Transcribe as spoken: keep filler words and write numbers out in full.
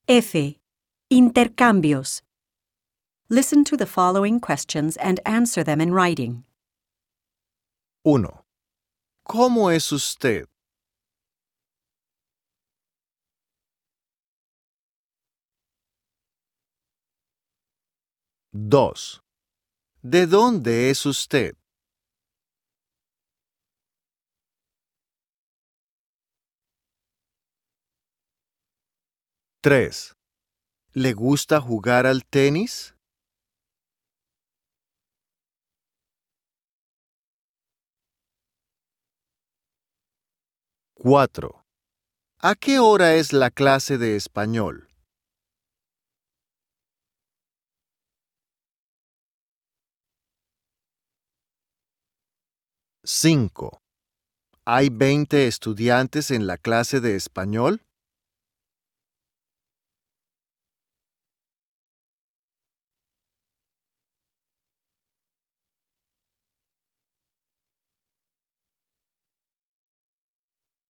F. Intercambios. Listen to the following questions and answer them in writing. uno. ¿Cómo es usted? dos. ¿De dónde es usted? tres. ¿Le gusta jugar al tenis? cuatro. ¿A qué hora es la clase de español? cinco. ¿Hay veinte estudiantes en la clase de español?